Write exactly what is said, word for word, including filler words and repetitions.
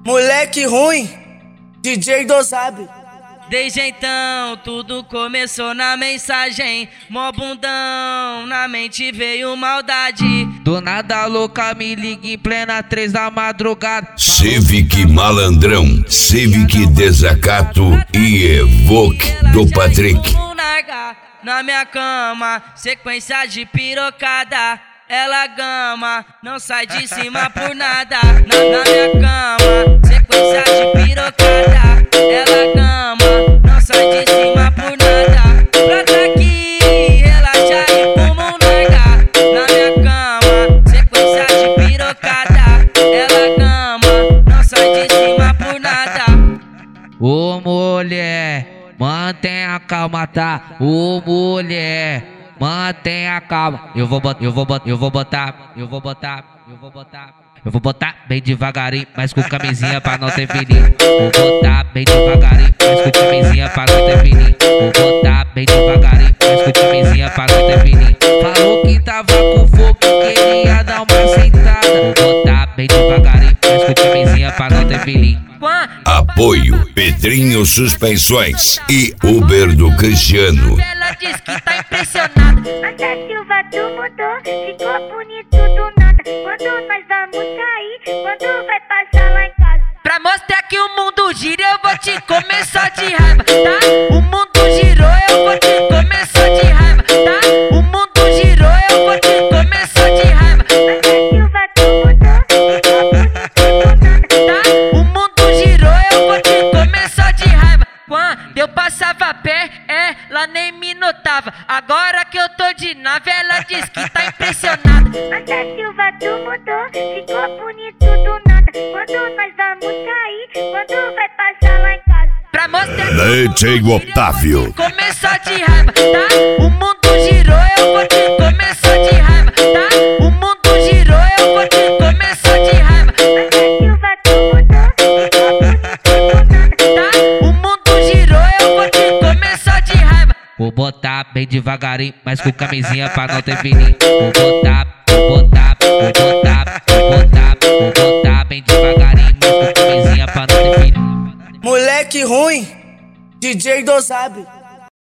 Moleque ruim, D J Dozab. Desde então tudo começou na mensagem. Mó bundão, na mente veio maldade. Do nada louca me liga em plena três da madrugada. Civic Malandrão, Civic Desacato e Evoque do Patrick. Na minha cama, sequência de pirocada. Ela gama, não sai de cima por nada. Na, na minha cama, sequência de pirocada. Ela gama, não sai de cima por nada. Brota aqui, relaxa e fuma um narga. Na minha cama, sequência de pirocada. Ela gama, não sai de cima por nada. Ô mulher, mantenha a calma, tá? Ô mulher, mantenha a calma. Eu vou botar, eu vou botar, eu vou botar, eu vou botar, eu vou botar. Eu vou botar bem devagarinho, mas com camisinha pra não ter fininho. Vou botar bem devagarinho, mas com camisinha pra não ter fininho. Vou botar bem devagarinho, mas com camisinha pra não ter fininho. Falou que tava com fogo, queria dar uma sentada. Vou botar bem devagarinho, mas com camisinha pra não ter fininho. Apoio Pedrinho Suspensões e Uber do Cristiano. Ela diz que tá impressionada. Mas a Silva tu mudou, ficou bonito do nada. Quando nós vamos sair, quando vai passar lá em casa. Pra mostrar que o mundo gira, eu vou te comer só de raiva, tá? O mundo girou, eu vou te comer só de raiva, tá? O mundo girou, eu vou te comer só de raiva. Mas a Silva tu mudou, ficou bonito do nada. Tá? O mundo girou, eu vou te comer só de raiva. Quando eu passava a pé, ela nem me notava. Agora que eu tô de nave, ela diz que tá impressionada. Mas a Silva tu mudou, ficou bonito do nada. Quando nós vamos sair, quando vai passar lá em casa. Pra mostrar D J Otávio. comer só de raiva, tá? O mundo girou, eu vou te comer só de raiva, tá? O mundo girou, eu vou te comer só de raiva. Mas a Silva tu mudou, ficou bonito do nada. Tá? O mundo girou, eu vou te comer só de raiva. Vou botar bem devagarinho, mas com camisinha pra não ter fininho. Vou botar, vou botar, vou botar, vou botar, vou botar bem devagarinho, mas com camisinha pra não ter fininho. Moleque ruim, D J Dozab.